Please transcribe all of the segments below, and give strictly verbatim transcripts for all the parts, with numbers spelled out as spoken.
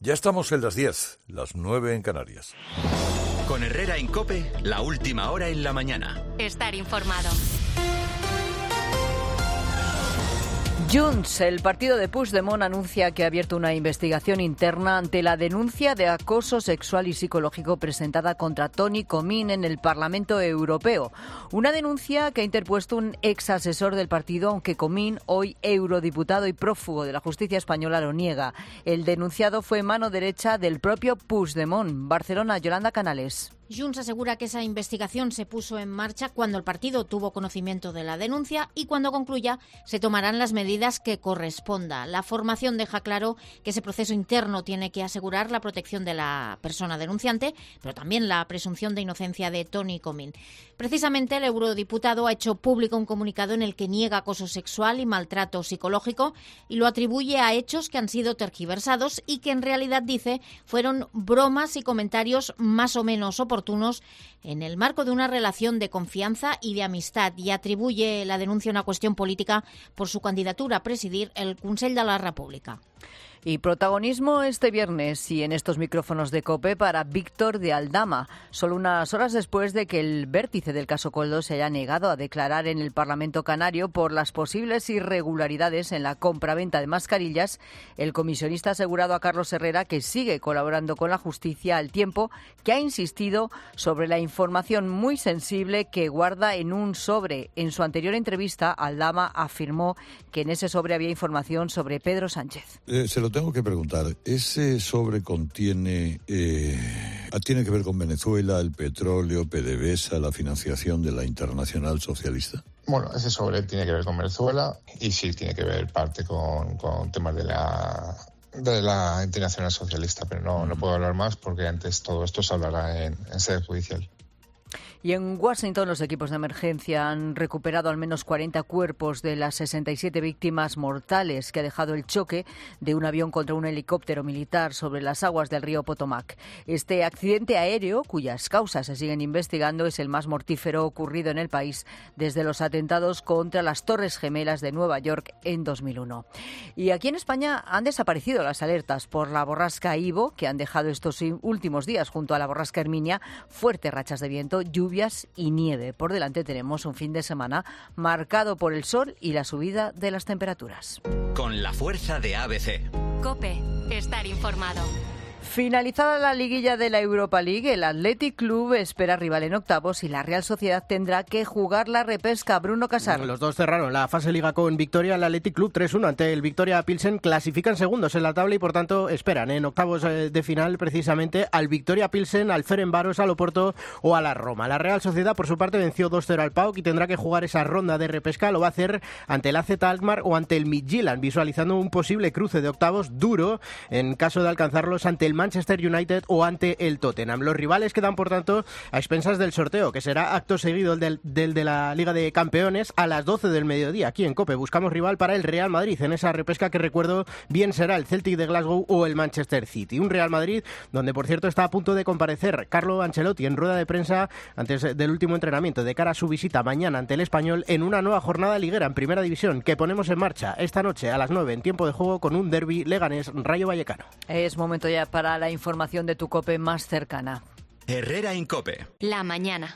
Ya estamos en las diez, las nueve en Canarias. Con Herrera en COPE, la última hora en la mañana. Estar informado. Junts, el partido de Puigdemont, anuncia que ha abierto una investigación interna ante la denuncia de acoso sexual y psicológico presentada contra Toni Comín en el Parlamento Europeo. Una denuncia que ha interpuesto un ex asesor del partido, aunque Comín, hoy eurodiputado y prófugo de la justicia española, lo niega. El denunciado fue mano derecha del propio Puigdemont. Barcelona, Yolanda Canales. Junts asegura que esa investigación se puso en marcha cuando el partido tuvo conocimiento de la denuncia y cuando concluya se tomarán las medidas que corresponda. La formación deja claro que ese proceso interno tiene que asegurar la protección de la persona denunciante, pero también la presunción de inocencia de Toni Comín. Precisamente el eurodiputado ha hecho público un comunicado en el que niega acoso sexual y maltrato psicológico y lo atribuye a hechos que han sido tergiversados y que en realidad, dice, fueron bromas y comentarios más o menos oportunos en el marco de una relación de confianza y de amistad, y atribuye la denuncia a una cuestión política por su candidatura a presidir el Consell de la República. Y protagonismo este viernes y en estos micrófonos de COPE para Víctor de Aldama, solo unas horas después de que el vértice del caso Koldo se haya negado a declarar en el Parlamento canario por las posibles irregularidades en la compraventa de mascarillas. El comisionista ha asegurado a Carlos Herrera que sigue colaborando con la justicia, al tiempo que ha insistido sobre la información muy sensible que guarda en un sobre. En su anterior entrevista, Aldama afirmó que en ese sobre había información sobre Pedro Sánchez. Eh, se lo tengo que preguntar. ¿Ese sobre contiene, eh, tiene que ver con Venezuela, el petróleo, PDVSA, la financiación de la Internacional Socialista? Bueno, ese sobre tiene que ver con Venezuela y sí tiene que ver parte con, con temas de la de la Internacional Socialista, pero no, no puedo hablar más porque antes todo esto se hablará en, en sede judicial. Y en Washington los equipos de emergencia han recuperado al menos cuarenta cuerpos de las sesenta y siete víctimas mortales que ha dejado el choque de un avión contra un helicóptero militar sobre las aguas del río Potomac. Este accidente aéreo, cuyas causas se siguen investigando, es el más mortífero ocurrido en el país desde los atentados contra las Torres Gemelas de Nueva York en dos mil uno. Y aquí en España han desaparecido las alertas por la borrasca Ivo, que han dejado estos últimos días junto a la borrasca Herminia fuertes rachas de viento, lluvias y nieve. Por delante tenemos un fin de semana marcado por el sol y la subida de las temperaturas. Con la fuerza de A B C. COPE, estar informado. Finalizada la liguilla de la Europa League, el Athletic Club espera rival en octavos y la Real Sociedad tendrá que jugar la repesca. Bruno Casar. Los dos cerraron la fase Liga con victoria. El Athletic Club tres uno ante el Victoria Pilsen. Clasifican segundos en la tabla y por tanto esperan en octavos de final precisamente al Victoria Pilsen, al Ferencváros, al Oporto o a la Roma. La Real Sociedad por su parte venció dos cero al P A O K y tendrá que jugar esa ronda de repesca. Lo va a hacer ante el A Z Alkmaar o ante el Midtjylland, visualizando un posible cruce de octavos duro en caso de alcanzarlos ante el Manchester United o ante el Tottenham. Los rivales quedan, por tanto, a expensas del sorteo, que será acto seguido del, del de la Liga de Campeones a las doce del mediodía. Aquí en COPE buscamos rival para el Real Madrid en esa repesca que, recuerdo, bien será el Celtic de Glasgow o el Manchester City. Un Real Madrid donde, por cierto, está a punto de comparecer Carlo Ancelotti en rueda de prensa antes del último entrenamiento de cara a su visita mañana ante el Español en una nueva jornada liguera en Primera División que ponemos en marcha esta noche a las nueve en tiempo de juego con un derbi Leganés-Rayo Vallecano. Es momento ya para la información de tu COPE más cercana. Herrera en COPE. La mañana.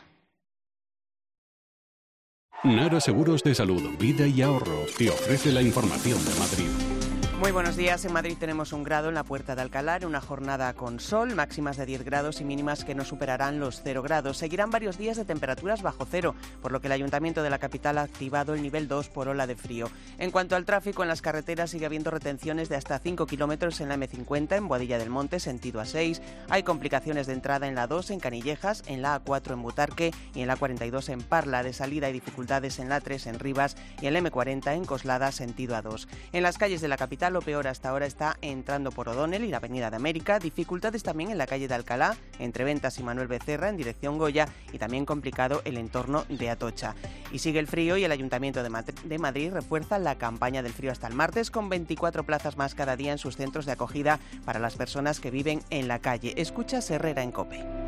Nara Seguros de Salud, Vida y Ahorro te ofrece la información de Madrid. Muy buenos días. En Madrid tenemos un grado en la Puerta de Alcalá, una jornada con sol, máximas de diez grados y mínimas que no superarán los cero grados. Seguirán varios días de temperaturas bajo cero, por lo que el Ayuntamiento de la capital ha activado el nivel dos por ola de frío. En cuanto al tráfico, en las carreteras sigue habiendo retenciones de hasta cinco kilómetros en la eme cincuenta, en Boadilla del Monte, sentido A seis. Hay complicaciones de entrada en la dos en Canillejas, en la A cuatro en Butarque y en la cuarenta y dos en Parla. De salida hay dificultades en la A tres en Rivas y en la eme cuarenta en Coslada, sentido A dos. En las calles de la capital, lo peor hasta ahora está entrando por O'Donnell y la Avenida de América, dificultades también en la calle de Alcalá, entre Ventas y Manuel Becerra en dirección Goya, y también complicado el entorno de Atocha. Y sigue el frío y el Ayuntamiento de Madrid, de Madrid refuerza la campaña del frío hasta el martes con veinticuatro plazas más cada día en sus centros de acogida para las personas que viven en la calle. Escucha Herrera en COPE.